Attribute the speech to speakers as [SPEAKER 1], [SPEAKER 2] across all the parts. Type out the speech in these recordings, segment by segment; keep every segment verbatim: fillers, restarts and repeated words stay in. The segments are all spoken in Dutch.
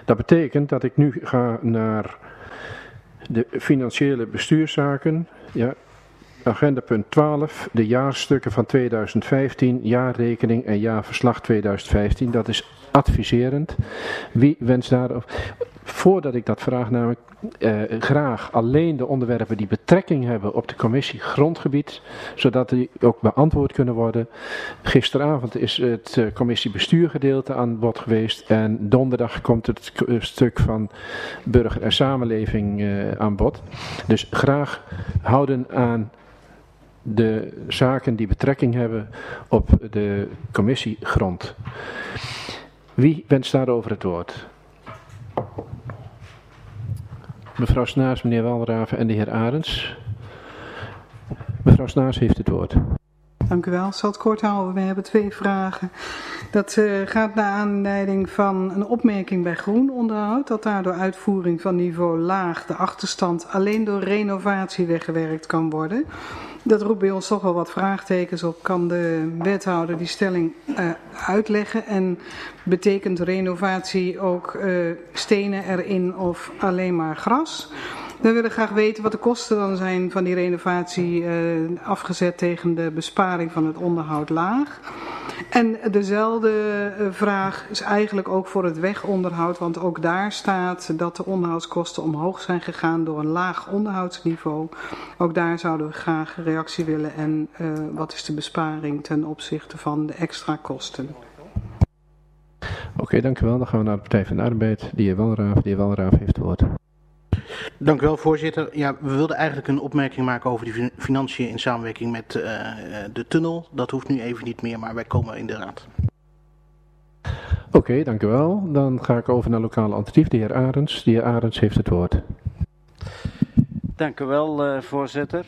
[SPEAKER 1] Dat betekent dat ik nu ga naar de financiële bestuurszaken. Ja, agenda punt twaalf, de jaarstukken van tweeduizend vijftien, jaarrekening en jaarverslag tweeduizend vijftien. Dat is adviserend. Wie wenst daarop? Voordat ik dat vraag, namelijk eh, graag alleen de onderwerpen die betrekking hebben op de commissie grondgebied, zodat die ook beantwoord kunnen worden. Gisteravond is het uh, commissiebestuurgedeelte aan bod geweest en donderdag komt het uh, stuk van burger en samenleving uh, aan bod. Dus graag houden aan de zaken die betrekking hebben op de commissiegrond. Wie wenst daarover het woord? Mevrouw Snaars, meneer Walraven en de heer Arends. Mevrouw Snaars heeft het woord.
[SPEAKER 2] Dank u wel. Ik zal het kort houden. We hebben twee vragen. Dat uh, gaat naar aanleiding van een opmerking bij groen onderhoud, dat daar door uitvoering van niveau laag de achterstand alleen door renovatie weggewerkt kan worden. Dat roept bij ons toch wel wat vraagtekens op. Kan de wethouder die stelling uh, uitleggen? En betekent renovatie ook uh, stenen erin of alleen maar gras? We willen graag weten wat de kosten dan zijn van die renovatie uh, afgezet tegen de besparing van het onderhoud laag. En dezelfde uh, vraag is eigenlijk ook voor het wegonderhoud, want ook daar staat dat de onderhoudskosten omhoog zijn gegaan door een laag onderhoudsniveau. Ook daar zouden we graag reactie willen en uh, wat is de besparing ten opzichte van de extra kosten.
[SPEAKER 1] Oké, okay, dank u wel. Dan gaan we naar de Partij van de Arbeid. De heer Walraaf, de heer Walraaf heeft het woord.
[SPEAKER 3] Dank u wel, voorzitter. Ja, we wilden eigenlijk een opmerking maken over die financiën in samenwerking met uh, de tunnel. Dat hoeft nu even niet meer, maar wij komen in de raad.
[SPEAKER 1] Oké, okay, dank u wel. Dan ga ik over naar lokaal alternatief. De heer Arends. De heer Arends heeft het woord.
[SPEAKER 4] Dank u wel, uh, voorzitter.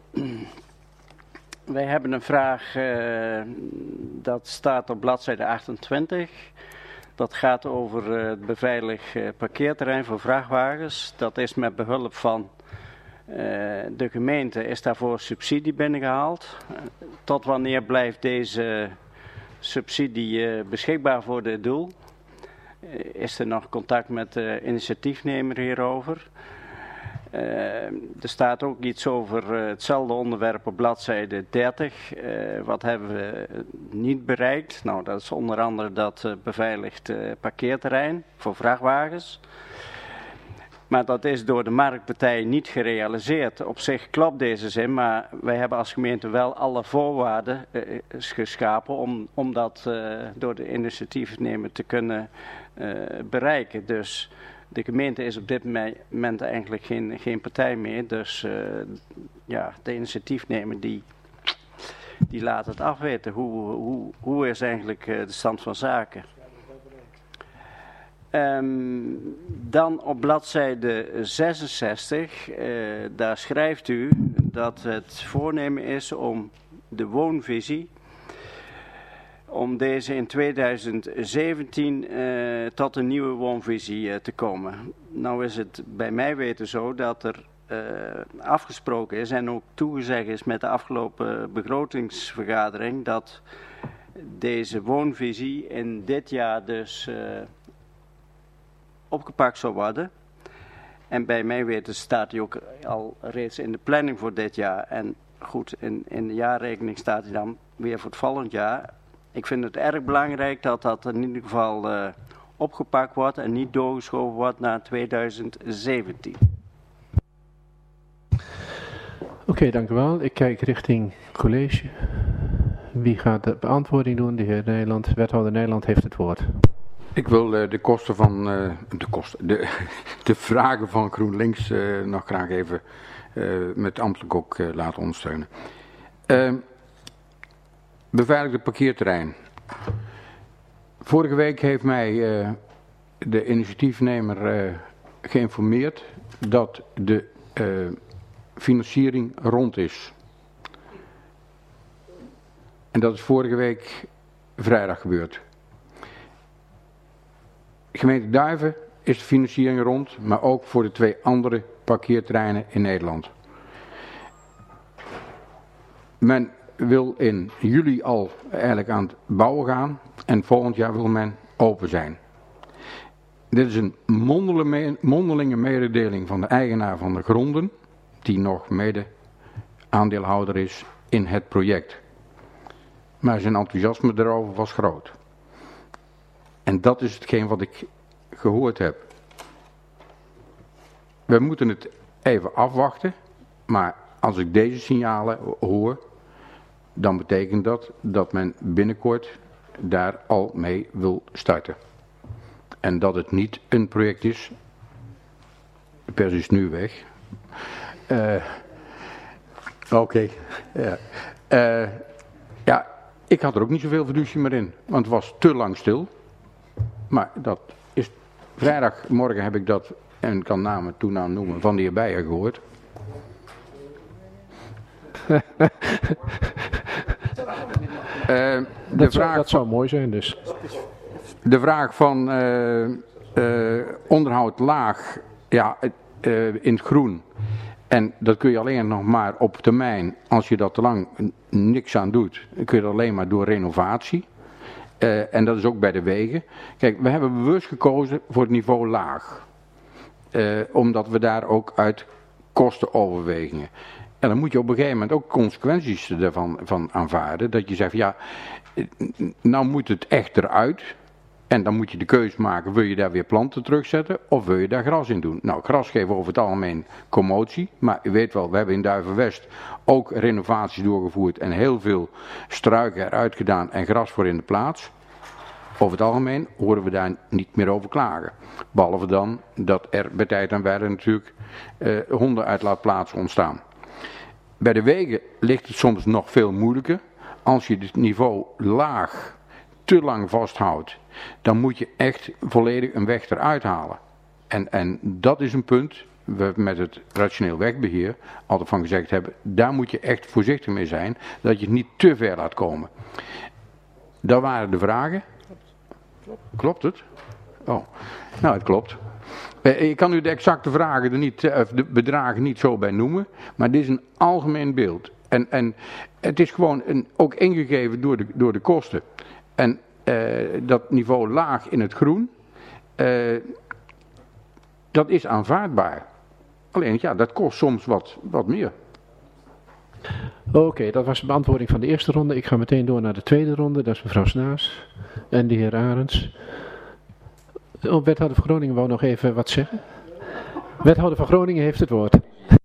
[SPEAKER 4] Wij hebben een vraag, uh, dat staat op bladzijde achtentwintig. Dat gaat over het beveiligd parkeerterrein voor vrachtwagens. Dat is met behulp van uh, de gemeente is daarvoor subsidie binnengehaald. Uh, tot wanneer blijft deze subsidie uh, beschikbaar voor dit doel? Uh, is er nog contact met de initiatiefnemer hierover? Uh, er staat ook iets over uh, hetzelfde onderwerp op bladzijde dertig. Uh, wat hebben we niet bereikt? Nou, dat is onder andere dat uh, beveiligd uh, parkeerterrein voor vrachtwagens. Maar dat is door de marktpartij niet gerealiseerd. Op zich klopt deze zin, maar wij hebben als gemeente wel alle voorwaarden uh, geschapen om, om dat uh, door de initiatiefnemer te kunnen uh, bereiken. Dus de gemeente is op dit moment eigenlijk geen, geen partij meer, dus uh, ja, de initiatiefnemer die, die laat het afweten. Hoe, hoe, hoe is eigenlijk uh, de stand van zaken? Um, dan op bladzijde zesenzestig, uh, daar schrijft u dat het voornemen is om de woonvisie, om deze in tweeduizend zeventien uh, tot een nieuwe woonvisie uh, te komen. Nou is het bij mij weten zo dat er uh, afgesproken is en ook toegezegd is met de afgelopen begrotingsvergadering dat deze woonvisie in dit jaar dus uh, opgepakt zal worden. En bij mij weten staat hij ook al reeds in de planning voor dit jaar. En goed, in, in de jaarrekening staat hij dan weer voor het volgend jaar. Ik vind het erg belangrijk dat dat in ieder geval uh, opgepakt wordt en niet doorgeschoven wordt naar tweeduizend zeventien.
[SPEAKER 1] Oké, okay, dank u wel. Ik kijk richting college. Wie gaat de beantwoording doen? De heer Nijland, wethouder Nijland heeft het woord.
[SPEAKER 5] Ik wil uh, de kosten van, uh, de kosten, de, de vragen van GroenLinks uh, nog graag even uh, met ambtelijk ook uh, laten ondersteunen. Uh, Beveiligde parkeerterrein. Vorige week heeft mij uh, de initiatiefnemer uh, geïnformeerd dat de uh, financiering rond is. En dat is vorige week vrijdag gebeurd. Gemeente Duiven is de financiering rond, maar ook voor de twee andere parkeerterreinen in Nederland. Men wil in juli al eigenlijk aan het bouwen gaan en volgend jaar wil men open zijn. dit is een mondelinge mededeling van de eigenaar van de gronden, die nog mede aandeelhouder is in het project. Maar zijn enthousiasme daarover was groot. En dat is hetgeen wat ik gehoord heb. We moeten het even afwachten, maar als ik deze signalen hoor, dan betekent dat dat men binnenkort daar al mee wil starten. En dat het niet een project is, de pers is nu weg. Uh, Oké. Okay. Ja. Uh, ja, ik had er ook niet zoveel fiducie meer in, want het was te lang stil. Maar dat is, vrijdagmorgen heb ik dat, en kan namen toenaam noemen, van de heer Beijer gehoord. uh, de
[SPEAKER 1] dat,
[SPEAKER 5] vraag
[SPEAKER 1] zou, dat
[SPEAKER 5] van,
[SPEAKER 1] zou mooi zijn dus.
[SPEAKER 5] De vraag van uh, uh, onderhoud laag, ja, uh, in het groen. En dat kun je alleen nog maar op termijn, als je dat te lang niks aan doet, kun je dat alleen maar door renovatie. Uh, en dat is ook bij de wegen. Kijk, we hebben bewust gekozen voor het niveau laag. Uh, omdat we daar ook uit kostenoverwegingen. En dan moet je op een gegeven moment ook consequenties ervan van aanvaarden. Dat je zegt, ja, nou moet het echt eruit. En dan moet je de keuze maken, wil je daar weer planten terugzetten of wil je daar gras in doen? Nou, gras geeft over het algemeen commotie. Maar u weet wel, we hebben in Duivenwest ook renovaties doorgevoerd en heel veel struiken eruit gedaan en gras voor in de plaats. Over het algemeen horen we daar niet meer over klagen. Behalve dan dat er bij tijd en wijle natuurlijk eh, hondenuitlaatplaatsen ontstaan. Bij de wegen ligt het soms nog veel moeilijker. Als je het niveau laag te lang vasthoudt, dan moet je echt volledig een weg eruit halen. En, en dat is een punt, we met het rationeel wegbeheer altijd van gezegd hebben, daar moet je echt voorzichtig mee zijn, dat je het niet te ver laat komen. Dat waren de vragen. Klopt het? Oh, nou het klopt. Ik kan u de exacte vragen er niet, of de bedragen niet zo bij noemen, maar dit is een algemeen beeld. En, en het is gewoon een, ook ingegeven door de, door de kosten. En uh, dat niveau laag in het groen, uh, dat is aanvaardbaar. Alleen ja, dat kost soms wat, wat meer.
[SPEAKER 1] Oké, okay, dat was de beantwoording van de eerste ronde. Ik ga meteen door naar de tweede ronde. Dat is mevrouw Snaas en de heer Arends. Oh, wethouder van Groningen wou nog even wat zeggen. Wethouder van Groningen heeft het woord.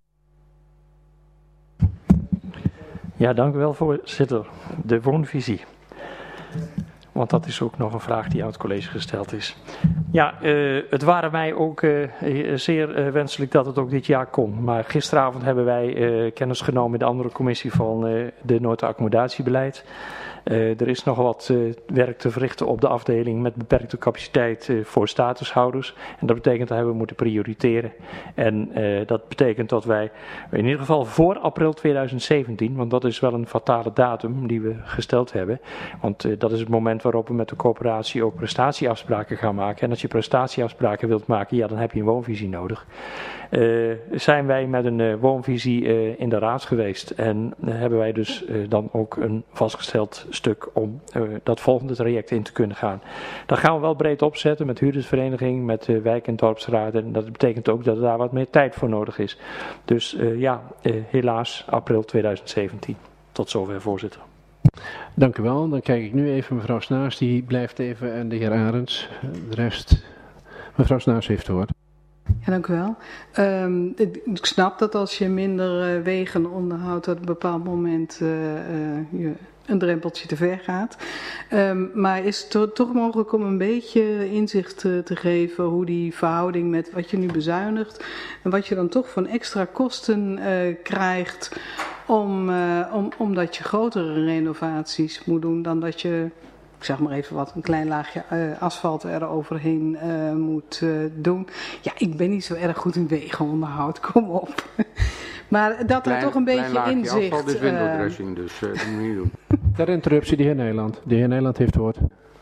[SPEAKER 6] Ja, dank u wel, voorzitter. De woonvisie. Want dat is ook nog een vraag die aan het college gesteld is. Ja, uh, het waren mij ook uh, zeer uh, wenselijk dat het ook dit jaar kon. Maar gisteravond hebben wij uh, kennis genomen met de andere commissie van uh, de Noordaccomodatiebeleid. Uh, er is nog wat uh, werk te verrichten op de afdeling met beperkte capaciteit uh, voor statushouders. En dat betekent dat we moeten prioriteren. En uh, dat betekent dat wij in ieder geval voor april tweeduizend zeventien, want dat is wel een fatale datum die we gesteld hebben. Want uh, dat is het moment waarop we met de corporatie ook prestatieafspraken gaan maken. En als je prestatieafspraken wilt maken, ja, dan heb je een woonvisie nodig. Uh, zijn wij met een uh, woonvisie uh, in de raad geweest en uh, hebben wij dus uh, dan ook een vastgesteld stuk om uh, dat volgende traject in te kunnen gaan. Dat gaan we wel breed opzetten met huurdersvereniging, met uh, wijk- en dorpsraden. En dat betekent ook dat er daar wat meer tijd voor nodig is. Dus uh, ja, uh, helaas april tweeduizend zeventien. Tot zover, voorzitter.
[SPEAKER 1] Dank u wel. Dan kijk ik nu even mevrouw Snaas, die blijft even, en de heer Arends. De rest, mevrouw Snaas heeft het woord.
[SPEAKER 2] Ja, dank u wel. Um, ik, ik snap dat als je minder uh, wegen onderhoudt, dat op een bepaald moment uh, uh, je een drempeltje te ver gaat. Um, maar is het toch mogelijk om een beetje inzicht uh, te geven hoe die verhouding met wat je nu bezuinigt en wat je dan toch van extra kosten uh, krijgt om, uh, om, omdat je grotere renovaties moet doen dan dat je, ik zeg maar even wat, een klein laagje uh, asfalt er overheen uh, moet uh, doen. Ja, ik ben niet zo erg goed in wegenonderhoud, kom op. Maar dat
[SPEAKER 5] klein,
[SPEAKER 2] er toch een beetje inzicht...
[SPEAKER 5] Asfalt is windeldressing, uh, dus uh, dat moet je niet doen.
[SPEAKER 1] Ter interruptie, de heer Nijland. De heer Nijland heeft het woord.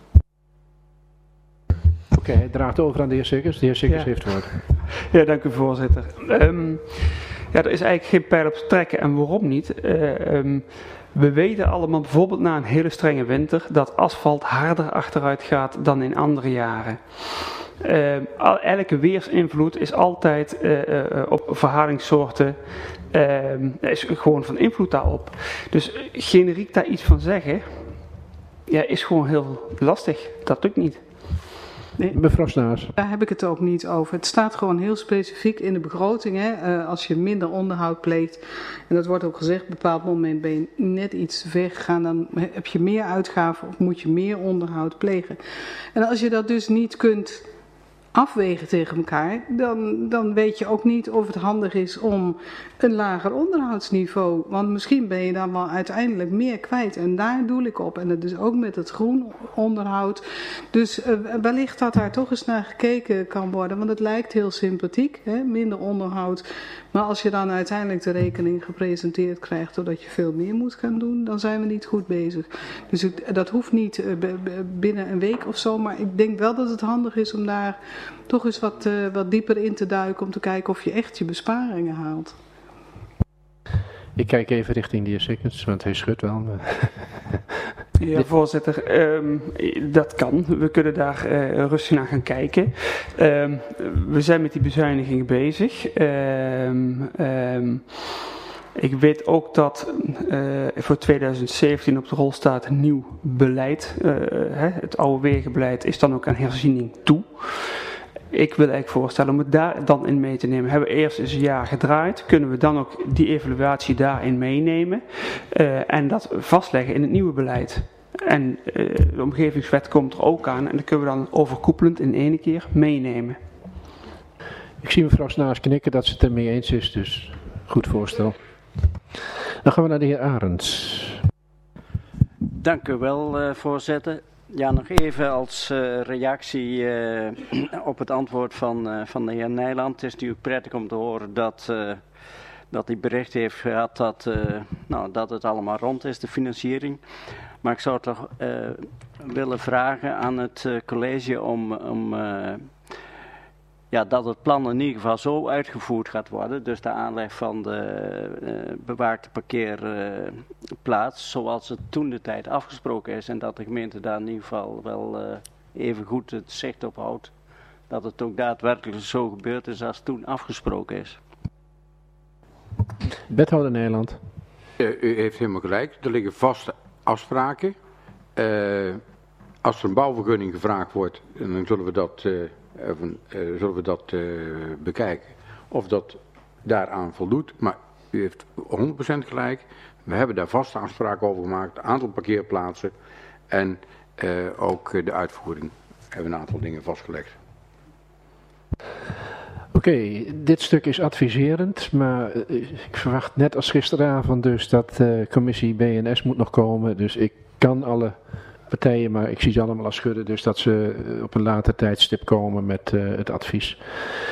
[SPEAKER 1] Oké, okay, hij draagt over aan de heer Sikkers. De heer Sikkers ja. heeft het woord.
[SPEAKER 7] Ja, dank u voorzitter. Um, ja, er is eigenlijk geen pijl op te trekken en waarom niet? Uh, um, We weten allemaal bijvoorbeeld na een hele strenge winter dat asfalt harder achteruit gaat dan in andere jaren. Uh, al, elke weersinvloed is altijd uh, uh, op verharingssoorten, uh, is gewoon van invloed daarop. Dus generiek daar iets van zeggen, ja, is gewoon heel lastig. Dat lukt niet.
[SPEAKER 2] Nee,
[SPEAKER 1] mevrouw Snaars.
[SPEAKER 2] Daar heb ik het ook niet over. Het staat gewoon heel specifiek in de begroting. Hè? Uh, als je minder onderhoud pleegt, en dat wordt ook gezegd, op een bepaald moment ben je net iets te ver gegaan, dan heb je meer uitgaven of moet je meer onderhoud plegen. En als je dat dus niet kunt afwegen tegen elkaar, dan, dan weet je ook niet of het handig is om een lager onderhoudsniveau, want misschien ben je dan wel uiteindelijk meer kwijt en daar doel ik op en dat is ook met het groen onderhoud. Dus uh, wellicht dat daar toch eens naar gekeken kan worden, want het lijkt heel sympathiek, hè? Minder onderhoud, maar als je dan uiteindelijk de rekening gepresenteerd krijgt doordat je veel meer moet gaan doen, dan zijn we niet goed bezig. Dus het, dat hoeft niet uh, b- b- binnen een week of zo, maar ik denk wel dat het handig is om daar toch eens wat, uh, wat dieper in te duiken om te kijken of je echt je besparingen haalt.
[SPEAKER 1] Ik kijk even richting de heer Sikkens, want hij schudt wel.
[SPEAKER 7] Ja, voorzitter, um, dat kan. We kunnen daar uh, rustig naar gaan kijken. Um, we zijn met die bezuinigingen bezig. Um, um, ik weet ook dat uh, voor twintig zeventien op de rol staat een nieuw beleid. Uh, hè, het oude wegenbeleid is dan ook aan herziening toe. Ik wil eigenlijk voorstellen om het daar dan in mee te nemen. Hebben we eerst eens een jaar gedraaid, kunnen we dan ook die evaluatie daarin meenemen uh, en dat vastleggen in het nieuwe beleid. En uh, de omgevingswet komt er ook aan en dat kunnen we dan overkoepelend in één keer meenemen.
[SPEAKER 1] Ik zie mevrouw Snaars knikken dat ze het ermee eens is, dus goed voorstel. Dan gaan we naar de heer Arends.
[SPEAKER 4] Dank u wel, uh, voorzitter. Ja, nog even als uh, reactie uh, op het antwoord van, uh, van de heer Nijland. Het is natuurlijk prettig om te horen dat, uh, dat hij bericht heeft gehad dat, uh, nou, dat het allemaal rond is, de financiering. Maar ik zou toch uh, willen vragen aan het uh, college om, om uh, ja, dat het plan in ieder geval zo uitgevoerd gaat worden. Dus de aanleg van de uh, bewaakte parkeerplaats, uh, zoals het toen de tijd afgesproken is. En dat de gemeente daar in ieder geval wel uh, even goed het zicht op houdt. Dat het ook daadwerkelijk zo gebeurd is als toen afgesproken is.
[SPEAKER 1] Wethouder Nijland.
[SPEAKER 5] Uh, u heeft helemaal gelijk. Er liggen vaste afspraken. Uh, als er een bouwvergunning gevraagd wordt, dan zullen we dat... Uh, Even, uh, zullen we dat uh, bekijken of dat daaraan voldoet. Maar u heeft honderd procent gelijk. We hebben daar vaste afspraken over gemaakt. Een aantal parkeerplaatsen en uh, ook de uitvoering. We hebben een aantal dingen vastgelegd.
[SPEAKER 1] Oké, okay, dit stuk is adviserend, maar uh, ik verwacht net als gisteravond dus dat de uh, commissie B N S moet nog komen. Dus ik kan alle partijen, maar ik zie ze allemaal al schudden, dus dat ze op een later tijdstip komen met uh, het advies.